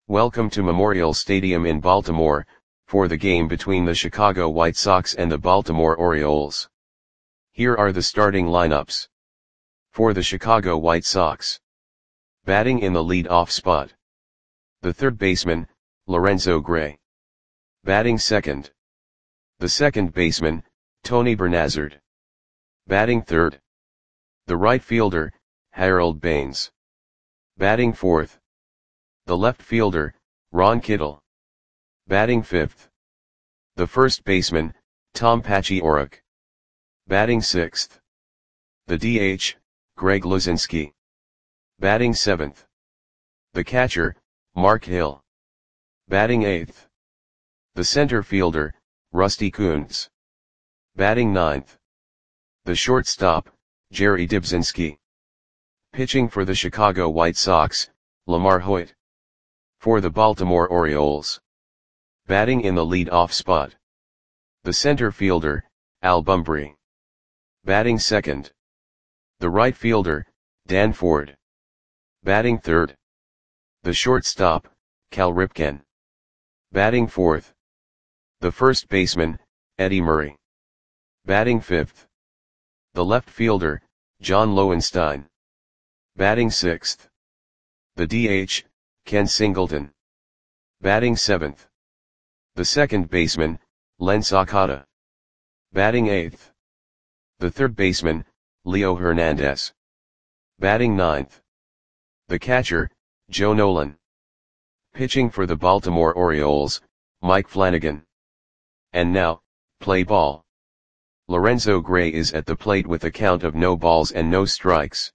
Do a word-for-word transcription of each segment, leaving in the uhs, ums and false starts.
Welcome to Memorial Stadium in Baltimore, for the game between the Chicago White Sox and the Baltimore Orioles. Here are the starting lineups. For the Chicago White Sox. Batting in the lead-off spot. The third baseman, Lorenzo Gray. Batting second. The second baseman, Tony Bernazard. Batting third. The right fielder, Harold Baines. Batting fourth. The left fielder, Ron Kittle. Batting fifth. The first baseman, Tom Paciorek. Batting sixth. The D H, Greg Luzinski. Batting seventh. The catcher, Mark Hill. Batting eighth. The center fielder, Rusty Kuntz. Batting ninth. The shortstop, Jerry Dybzinski. Pitching for the Chicago White Sox, Lamar Hoyt. For the Baltimore Orioles. Batting in the lead-off spot. The center fielder, Al Bumbry. Batting second. The right fielder, Dan Ford. Batting third. The shortstop, Cal Ripken. Batting fourth. The first baseman, Eddie Murray. Batting fifth. The left fielder, John Lowenstein. Batting sixth. The D H, Ken Singleton. Batting seventh. The second baseman, Len Sakata. Batting eighth. The third baseman, Leo Hernandez. Batting ninth. The catcher, Joe Nolan. Pitching for the Baltimore Orioles, Mike Flanagan. And now, play ball. Lorenzo Gray is at the plate with a count of no balls and no strikes.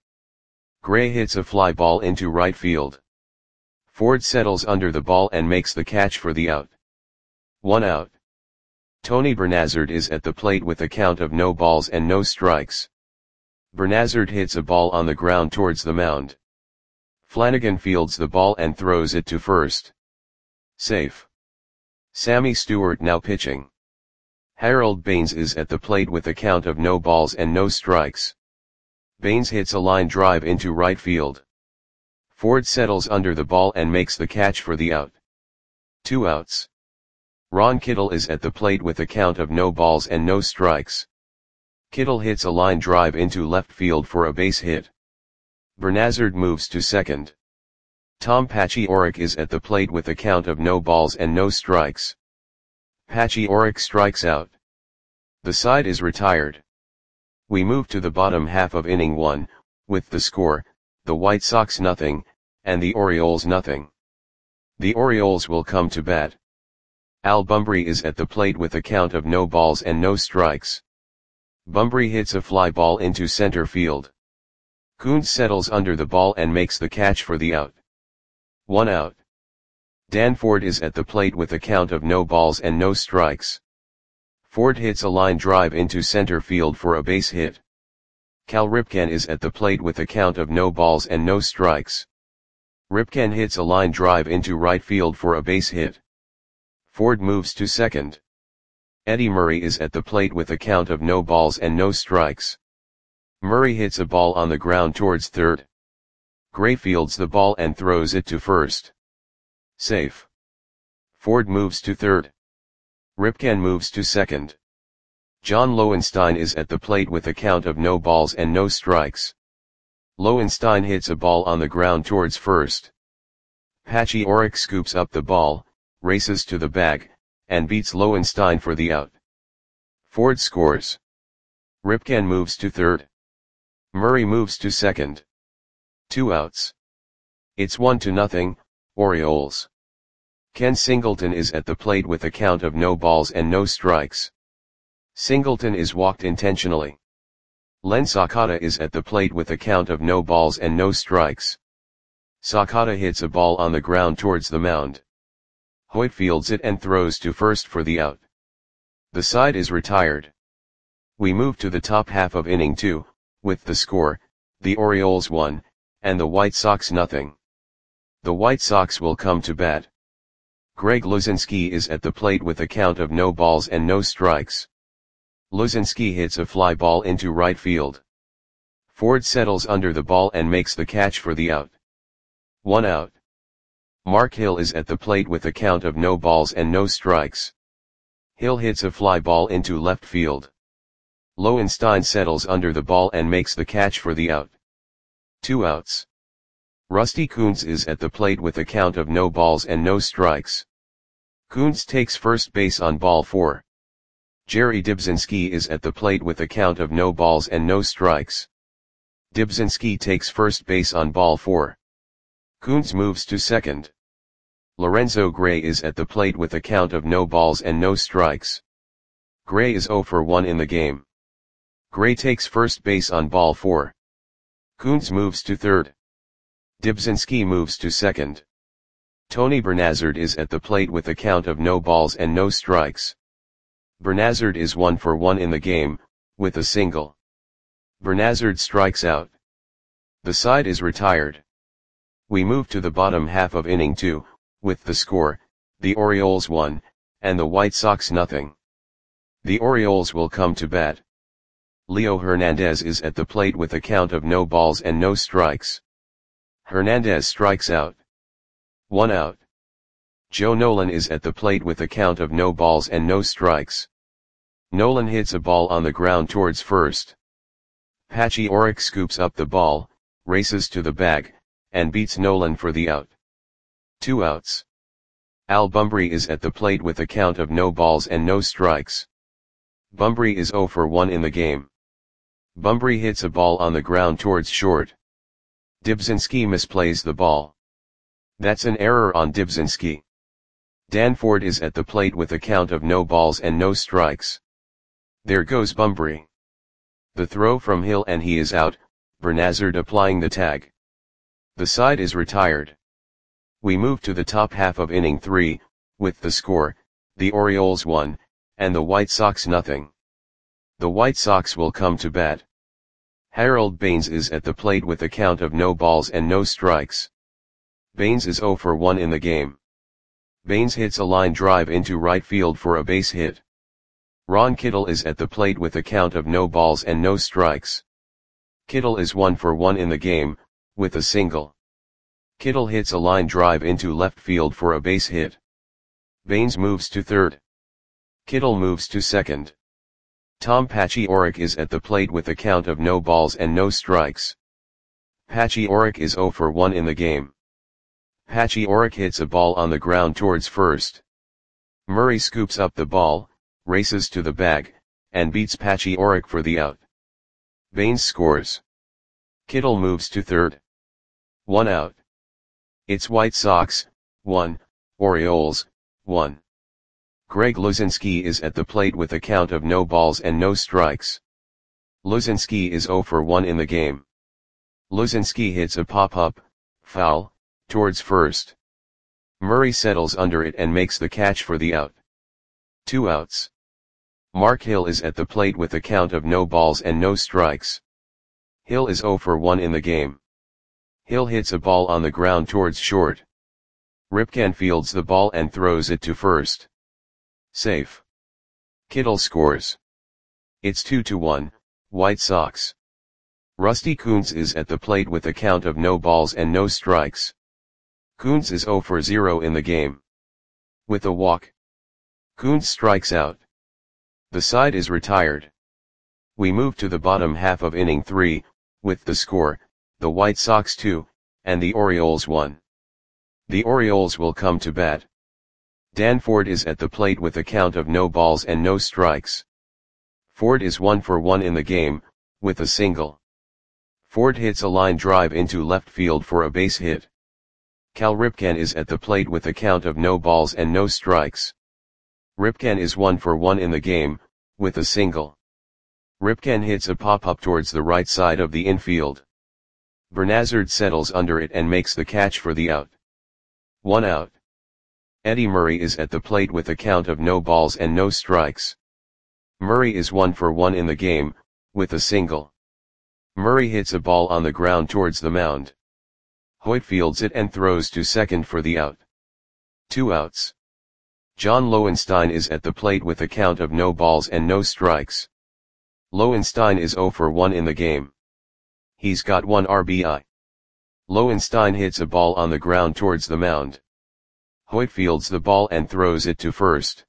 Gray hits a fly ball into right field. Ford settles under the ball and makes the catch for the out. One out. Tony Bernazard is at the plate with a count of no balls and no strikes. Bernazard hits a ball on the ground towards the mound. Flanagan fields the ball and throws it to first. Safe. Sammy Stewart now pitching. Harold Baines is at the plate with a count of no balls and no strikes. Baines hits a line drive into right field. Ford settles under the ball and makes the catch for the out. Two outs. Ron Kittle is at the plate with a count of no balls and no strikes. Kittle hits a line drive into left field for a base hit. Bernazard moves to second. Tom Paciorek is at the plate with a count of no balls and no strikes. Paciorek strikes out. The side is retired. We move to the bottom half of inning one, with the score, the White Sox nothing, and the Orioles nothing. The Orioles will come to bat. Al Bumbry is at the plate with a count of no balls and no strikes. Bumbry hits a fly ball into center field. Kuntz settles under the ball and makes the catch for the out. One out. Dan Ford is at the plate with a count of no balls and no strikes. Ford hits a line drive into center field for a base hit. Cal Ripken is at the plate with a count of no balls and no strikes. Ripken hits a line drive into right field for a base hit. Ford moves to second. Eddie Murray is at the plate with a count of no balls and no strikes. Murray hits a ball on the ground towards third. Gray fields the ball and throws it to first. Safe. Ford moves to third. Ripken moves to second. John Lowenstein is at the plate with a count of no balls and no strikes. Lowenstein hits a ball on the ground towards first. Paciorek scoops up the ball, races to the bag, and beats Lowenstein for the out. Ford scores. Ripken moves to third. Murray moves to second. Two outs. It's one to nothing, Orioles. Ken Singleton is at the plate with a count of no balls and no strikes. Singleton is walked intentionally. Len Sakata is at the plate with a count of no balls and no strikes. Sakata hits a ball on the ground towards the mound. Hoyt fields it and throws to first for the out. The side is retired. We move to the top half of inning two, with the score, the Orioles one, and the White Sox nothing. The White Sox will come to bat. Greg Luzinski is at the plate with a count of no balls and no strikes. Luzinski hits a fly ball into right field. Ford settles under the ball and makes the catch for the out. One out. Mark Hill is at the plate with a count of no balls and no strikes. Hill hits a fly ball into left field. Lowenstein settles under the ball and makes the catch for the out. Two outs. Rusty Kuntz is at the plate with a count of no balls and no strikes. Kuntz takes first base on ball four. Jerry Dibzinski is at the plate with a count of no balls and no strikes. Dibzinski takes first base on ball four. Kuntz moves to second. Lorenzo Gray is at the plate with a count of no balls and no strikes. Gray is zero for one in the game. Gray takes first base on ball four. Kuntz moves to third. Dibzinski moves to second. Tony Bernazard is at the plate with a count of no balls and no strikes. Bernazard is one for one in the game, with a single. Bernazard strikes out. The side is retired. We move to the bottom half of inning two, with the score, the Orioles one, and the White Sox nothing. The Orioles will come to bat. Leo Hernandez is at the plate with a count of no balls and no strikes. Hernandez strikes out. One out. Joe Nolan is at the plate with a count of no balls and no strikes. Nolan hits a ball on the ground towards first. Patchy Orrick scoops up the ball, races to the bag, and beats Nolan for the out. Two outs. Al Bumbry is at the plate with a count of no balls and no strikes. Bumbry is zero for one in the game. Bumbry hits a ball on the ground towards short. Dibzinski misplays the ball. That's an error on Dibzinski. Dan Ford is at the plate with a count of no balls and no strikes. There goes Bumbry. The throw from Hill and he is out, Bernazard applying the tag. The side is retired. We move to the top half of inning three, with the score, the Orioles one, and the White Sox nothing. The White Sox will come to bat. Harold Baines is at the plate with a count of no balls and no strikes. Baines is zero for one in the game. Baines hits a line drive into right field for a base hit. Ron Kittle is at the plate with a count of no balls and no strikes. Kittle is one for one in the game, with a single. Kittle hits a line drive into left field for a base hit. Baines moves to third. Kittle moves to second. Tom Patchy Orrick is at the plate with a count of no balls and no strikes. Patchy Orrick is zero for one in the game. Patchy Orrick hits a ball on the ground towards first. Murray scoops up the ball, races to the bag, and beats Patchy Orrick for the out. Baines scores. Kittle moves to third. One out. It's White Sox, one, Orioles, one. Greg Luzinski is at the plate with a count of no balls and no strikes. Luzinski is zero for one in the game. Luzinski hits a pop-up, foul, towards first. Murray settles under it and makes the catch for the out. Two outs. Mark Hill is at the plate with a count of no balls and no strikes. Hill is zero for one in the game. Hill hits a ball on the ground towards short. Ripken fields the ball and throws it to first. Safe. Kittle scores. It's two to one, White Sox. Rusty Kuntz is at the plate with a count of no balls and no strikes. Kuntz is zero for zero in the game. With a walk. Kuntz strikes out. The side is retired. We move to the bottom half of inning three, with the score, the White Sox two, and the Orioles one. The Orioles will come to bat. Dan Ford is at the plate with a count of no balls and no strikes. Ford is one for one in the game, with a single. Ford hits a line drive into left field for a base hit. Cal Ripken is at the plate with a count of no balls and no strikes. Ripken is one for one in the game, with a single. Ripken hits a pop-up towards the right side of the infield. Bernazard settles under it and makes the catch for the out. One out. Eddie Murray is at the plate with a count of no balls and no strikes. Murray is one for one in the game, with a single. Murray hits a ball on the ground towards the mound. Hoyt fields it and throws to second for the out. Two outs. John Lowenstein is at the plate with a count of no balls and no strikes. Lowenstein is zero for one in the game. He's got one R B I. Lowenstein hits a ball on the ground towards the mound. Hoyt fields the ball and throws it to first.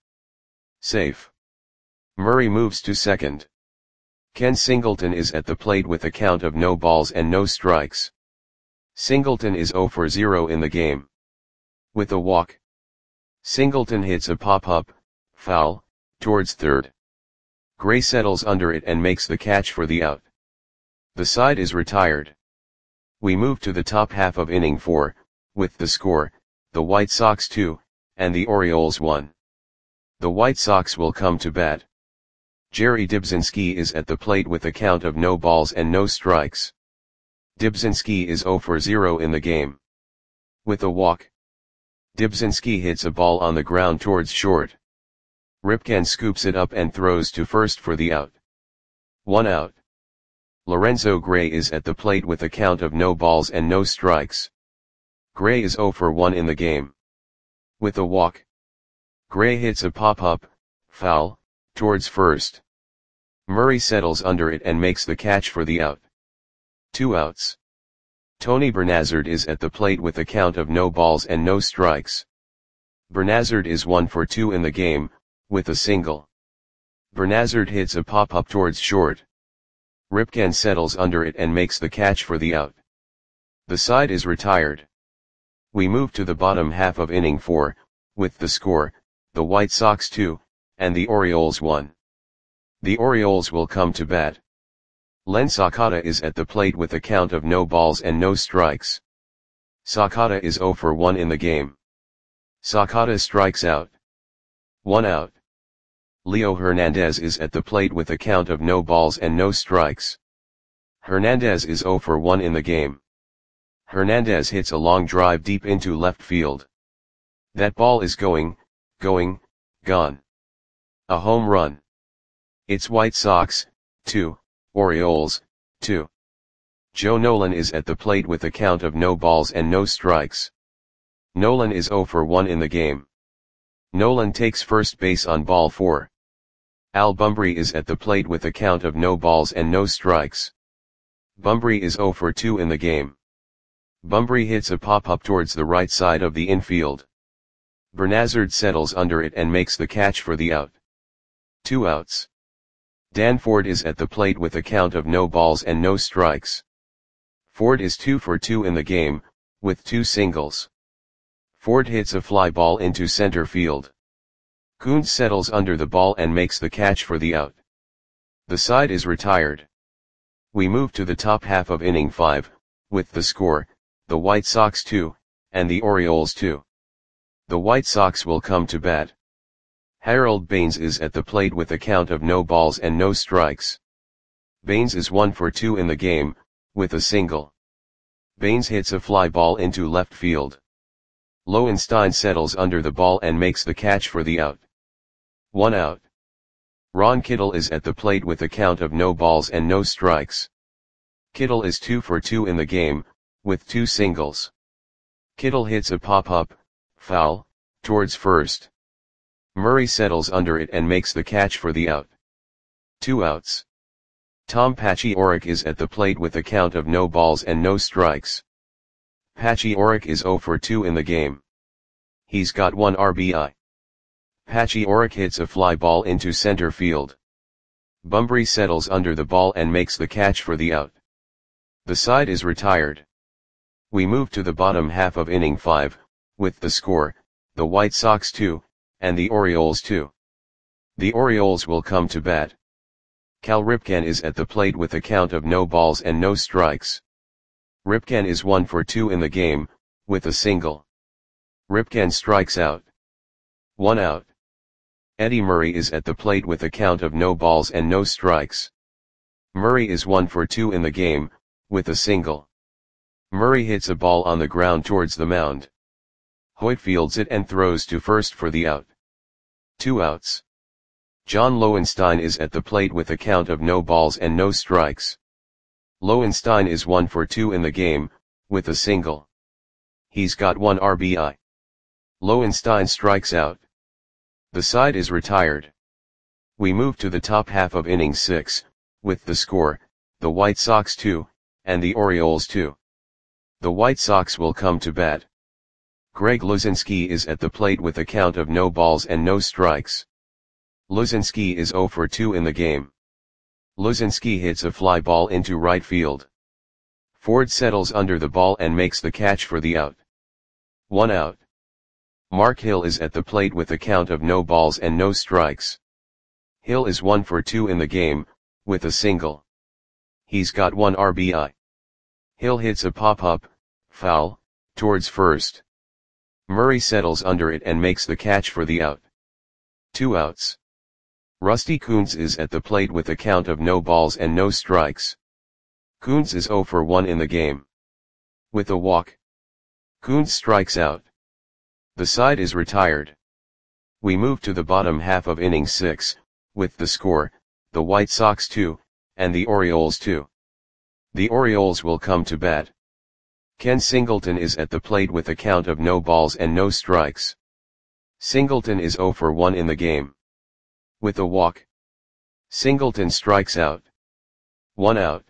Safe. Murray moves to second. Ken Singleton is at the plate with a count of no balls and no strikes. Singleton is zero for zero in the game. With a walk, Singleton hits a pop-up, foul, towards third. Gray settles under it and makes the catch for the out. The side is retired. We move to the top half of inning four, with the score, the White Sox two, and the Orioles one. The White Sox will come to bat. Jerry Dybzinski is at the plate with a count of no balls and no strikes. Dybzinski is zero for zero in the game. With a walk, Dybzinski hits a ball on the ground towards short. Ripken scoops it up and throws to first for the out. One out. Lorenzo Gray is at the plate with a count of no balls and no strikes. Gray is zero for one in the game. With a walk, Gray hits a pop-up, foul, towards first. Murray settles under it and makes the catch for the out. Two outs. Tony Bernazard is at the plate with a count of no balls and no strikes. Bernazard is one for two in the game, with a single. Bernazard hits a pop-up towards short. Ripken settles under it and makes the catch for the out. The side is retired. We move to the bottom half of inning four, with the score, the White Sox two, and the Orioles one. The Orioles will come to bat. Len Sakata is at the plate with a count of no balls and no strikes. Sakata is zero for one in the game. Sakata strikes out. One out. Leo Hernandez is at the plate with a count of no balls and no strikes. Hernandez is zero for one in the game. Hernandez hits a long drive deep into left field. That ball is going, going, gone. A home run. It's White Sox, two, Orioles, two. Joe Nolan is at the plate with a count of no balls and no strikes. Nolan is zero for one in the game. Nolan takes first base on ball four. Al Bumbry is at the plate with a count of no balls and no strikes. Bumbry is zero for two in the game. Bumbry hits a pop-up towards the right side of the infield. Bernazard settles under it and makes the catch for the out. Two outs. Dan Ford is at the plate with a count of no balls and no strikes. Ford is two for two in the game, with two singles. Ford hits a fly ball into center field. Kuntz settles under the ball and makes the catch for the out. The side is retired. We move to the top half of inning five, with the score, the White Sox two, and the Orioles two. The White Sox will come to bat. Harold Baines is at the plate with a count of no balls and no strikes. Baines is one for two in the game, with a single. Baines hits a fly ball into left field. Lowenstein settles under the ball and makes the catch for the out. One out. Ron Kittle is at the plate with a count of no balls and no strikes. Kittle is two for two in the game, with two singles. Kittle hits a pop-up, foul, towards first. Murray settles under it and makes the catch for the out. Two outs. Tom Paciorek is at the plate with a count of no balls and no strikes. Paciorek is zero for two in the game. He's got one R B I. Paciorek hits a fly ball into center field. Bumbry settles under the ball and makes the catch for the out. The side is retired. We move to the bottom half of inning five, with the score, the White Sox two, and the Orioles two. The Orioles will come to bat. Cal Ripken is at the plate with a count of no balls and no strikes. Ripken is one for two in the game, with a single. Ripken strikes out. One out. Eddie Murray is at the plate with a count of no balls and no strikes. Murray is one for two in the game, with a single. Murray hits a ball on the ground towards the mound. Hoyt fields it and throws to first for the out. Two outs. John Lowenstein is at the plate with a count of no balls and no strikes. Lowenstein is one for two in the game, with a single. He's got one R B I. Lowenstein strikes out. The side is retired. We move to the top half of inning six, with the score, the White Sox two, and the Orioles two. The White Sox will come to bat. Greg Luzinski is at the plate with a count of no balls and no strikes. Luzinski is zero for two in the game. Luzinski hits a fly ball into right field. Ford settles under the ball and makes the catch for the out. One out. Mark Hill is at the plate with a count of no balls and no strikes. Hill is one for two in the game, with a single. He's got one R B I. Hill hits a pop-up, foul, towards first. Murray settles under it and makes the catch for the out. Two outs. Rusty Kuntz is at the plate with a count of no balls and no strikes. Kuntz is zero for one in the game. With a walk, Kuntz strikes out. The side is retired. We move to the bottom half of inning six, with the score, the White Sox two, and the Orioles two. The Orioles will come to bat. Ken Singleton is at the plate with a count of no balls and no strikes. Singleton is zero for one in the game. With a walk, Singleton strikes out. One out.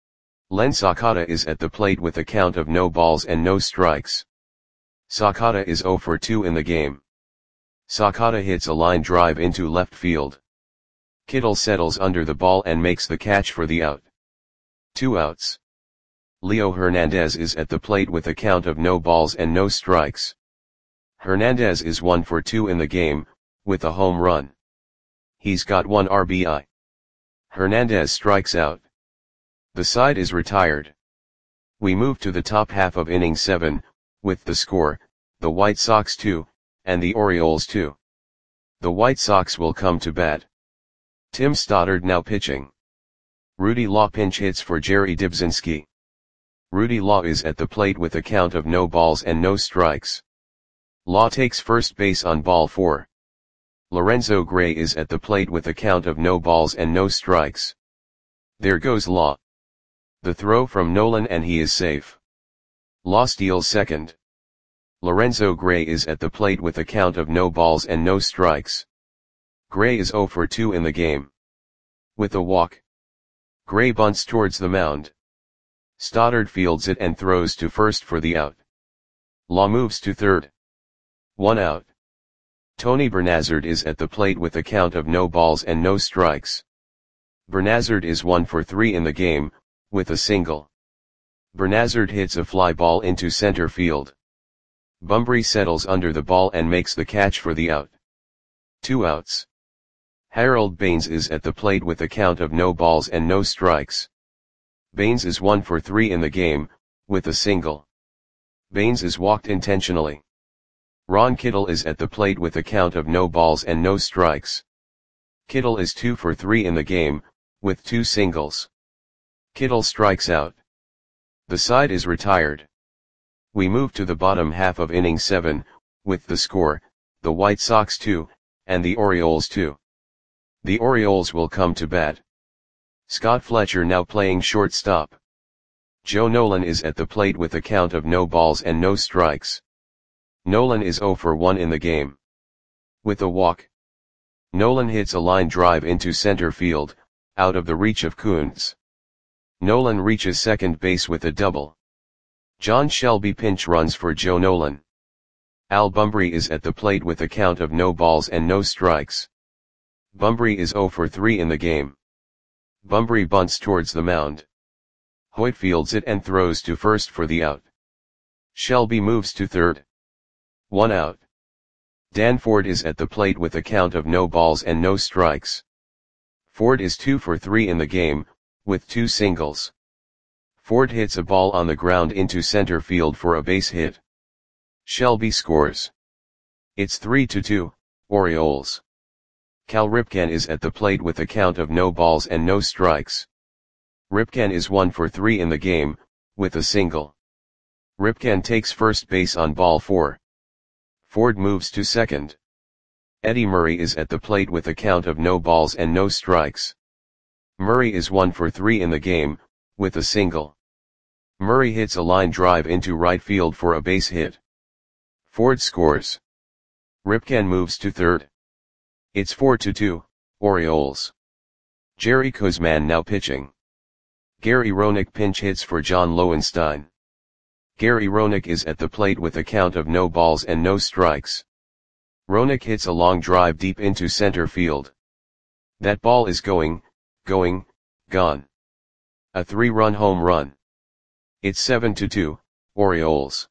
Len Sakata is at the plate with a count of no balls and no strikes. Sakata is zero for two in the game. Sakata hits a line drive into left field. Kittle settles under the ball and makes the catch for the out. Two outs. Leo Hernandez is at the plate with a count of no balls and no strikes. Hernandez is one for two in the game, with a home run. He's got one R B I. Hernandez strikes out. The side is retired. We move to the top half of inning seven, with the score, the White Sox two, and the Orioles two. The White Sox will come to bat. Tim Stoddard now pitching. Rudy Law pinch hits for Jerry Dibzinski. Rudy Law is at the plate with a count of no balls and no strikes. Law takes first base on ball four. Lorenzo Gray is at the plate with a count of no balls and no strikes. There goes Law. The throw from Nolan and he is safe. Law steals second. Lorenzo Gray is at the plate with a count of no balls and no strikes. Gray is zero for two in the game. With a walk, Gray bunts towards the mound. Stoddard fields it and throws to first for the out. Law moves to third. One out. Tony Bernazard is at the plate with a count of no balls and no strikes. Bernazard is one for three in the game, with a single. Bernazard hits a fly ball into center field. Bumbry settles under the ball and makes the catch for the out. Two outs. Harold Baines is at the plate with a count of no balls and no strikes. Baines is one for three in the game, with a single. Baines is walked intentionally. Ron Kittle is at the plate with a count of no balls and no strikes. Kittle is two for three in the game, with two singles. Kittle strikes out. The side is retired. We move to the bottom half of inning seven, with the score, the White Sox two, and the Orioles two. The Orioles will come to bat. Scott Fletcher now playing shortstop. Joe Nolan is at the plate with a count of no balls and no strikes. Nolan is zero for one in the game. With a walk, Nolan hits a line drive into center field, out of the reach of Kuntz. Nolan reaches second base with a double. John Shelby pinch runs for Joe Nolan. Al Bumbry is at the plate with a count of no balls and no strikes. Bumbry is zero for three in the game. Bumbry bunts towards the mound. Hoyt fields it and throws to first for the out. Shelby moves to third. One out. Dan Ford is at the plate with a count of no balls and no strikes. Ford is two for three in the game, with two singles. Ford hits a ball on the ground into center field for a base hit. Shelby scores. It's three to two, Orioles. Cal Ripken is at the plate with a count of no balls and no strikes. Ripken is one for three in the game, with a single. Ripken takes first base on ball four. Ford moves to second. Eddie Murray is at the plate with a count of no balls and no strikes. Murray is one for three in the game, with a single. Murray hits a line drive into right field for a base hit. Ford scores. Ripken moves to third. It's four to two, Orioles. Jerry Kozman now pitching. Gary Roenick pinch hits for John Lowenstein. Gary Roenick is at the plate with a count of no balls and no strikes. Roenick hits a long drive deep into center field. That ball is going, going, gone. A three-run home run. It's seven to two, Orioles.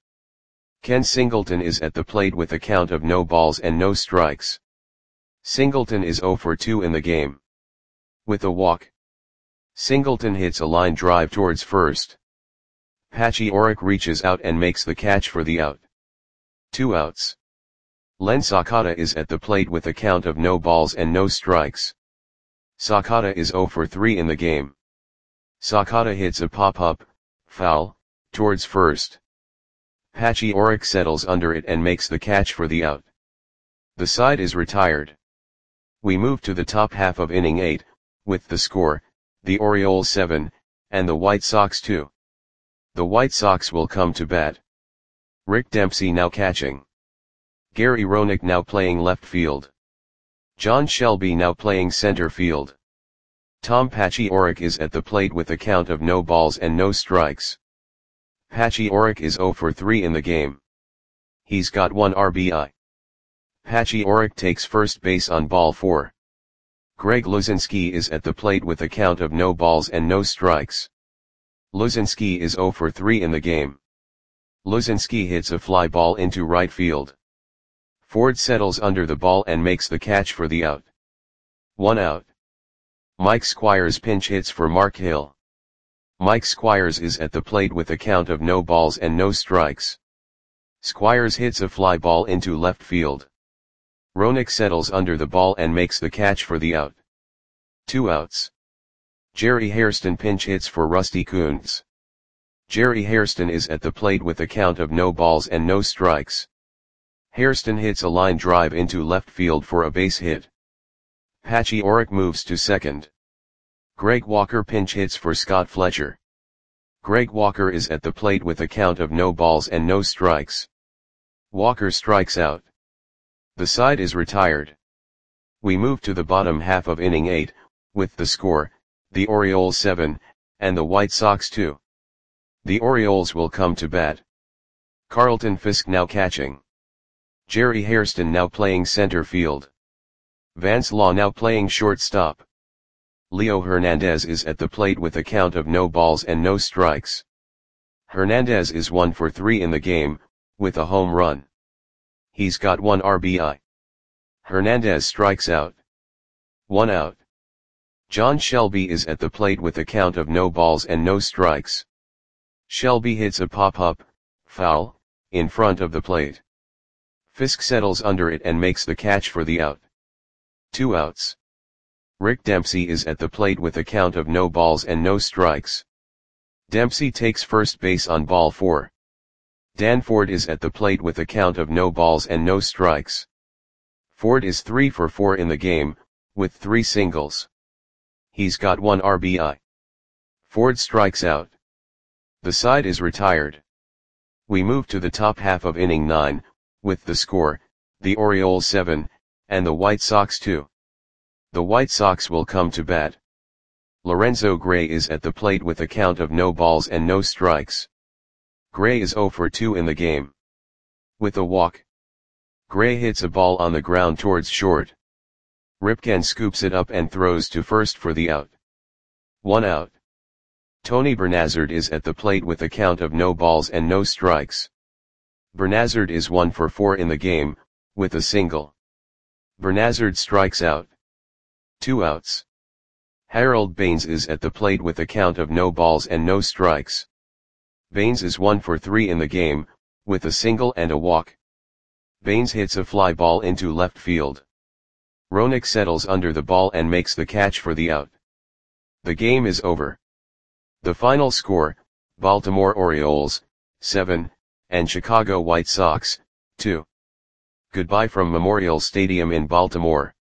Ken Singleton is at the plate with a count of no balls and no strikes. Singleton is zero for two in the game. With a walk, Singleton hits a line drive towards first. Patchy Auroch reaches out and makes the catch for the out. Two outs. Len Sakata is at the plate with a count of no balls and no strikes. Sakata is zero for three in the game. Sakata hits a pop-up, foul, towards first. Patchy Auroch settles under it and makes the catch for the out. The side is retired. We move to the top half of inning eight, with the score, the Orioles seven, and the White Sox two. The White Sox will come to bat. Rick Dempsey now catching. Gary Roenick now playing left field. John Shelby now playing center field. Tom Patchy Auroch is at the plate with a count of no balls and no strikes. Patchy Auroch is zero for three in the game. He's got one R B I. Patchy Auroch takes first base on ball four. Greg Luzinski is at the plate with a count of no balls and no strikes. Luzinski is zero for three in the game. Luzinski hits a fly ball into right field. Ford settles under the ball and makes the catch for the out. One out. Mike Squires pinch hits for Mark Hill. Mike Squires is at the plate with a count of no balls and no strikes. Squires hits a fly ball into left field. Roenick settles under the ball and makes the catch for the out. Two outs. Jerry Hairston pinch hits for Rusty Kuntz. Jerry Hairston is at the plate with a count of no balls and no strikes. Hairston hits a line drive into left field for a base hit. Patchy Auroch moves to second. Greg Walker pinch hits for Scott Fletcher. Greg Walker is at the plate with a count of no balls and no strikes. Walker strikes out. The side is retired. We move to the bottom half of inning eight, with the score, the Orioles seven, and the White Sox two. The Orioles will come to bat. Carlton Fisk now catching. Jerry Hairston now playing center field. Vance Law now playing shortstop. Leo Hernandez is at the plate with a count of no balls and no strikes. Hernandez is one for three in the game, with a home run. He's got one R B I. Hernandez strikes out. One out. John Shelby is at the plate with a count of no balls and no strikes. Shelby hits a pop-up, foul, in front of the plate. Fisk settles under it and makes the catch for the out. Two outs. Rick Dempsey is at the plate with a count of no balls and no strikes. Dempsey takes first base on ball four. Dan Ford is at the plate with a count of no balls and no strikes. Ford is three for four in the game, with three singles. He's got one R B I. Ford strikes out. The side is retired. We move to the top half of inning nine, with the score, the Orioles seven, and the White Sox two. The White Sox will come to bat. Lorenzo Gray is at the plate with a count of no balls and no strikes. Gray is zero for two in the game. With a walk, Gray hits a ball on the ground towards short. Ripken scoops it up and throws to first for the out. One out. Tony Bernazard is at the plate with a count of no balls and no strikes. Bernazard is one for four in the game, with a single. Bernazard strikes out. Two outs. Harold Baines is at the plate with a count of no balls and no strikes. Baines is one for three in the game, with a single and a walk. Baines hits a fly ball into left field. Roenick settles under the ball and makes the catch for the out. The game is over. The final score, Baltimore Orioles, seven, and Chicago White Sox, two. Goodbye from Memorial Stadium in Baltimore.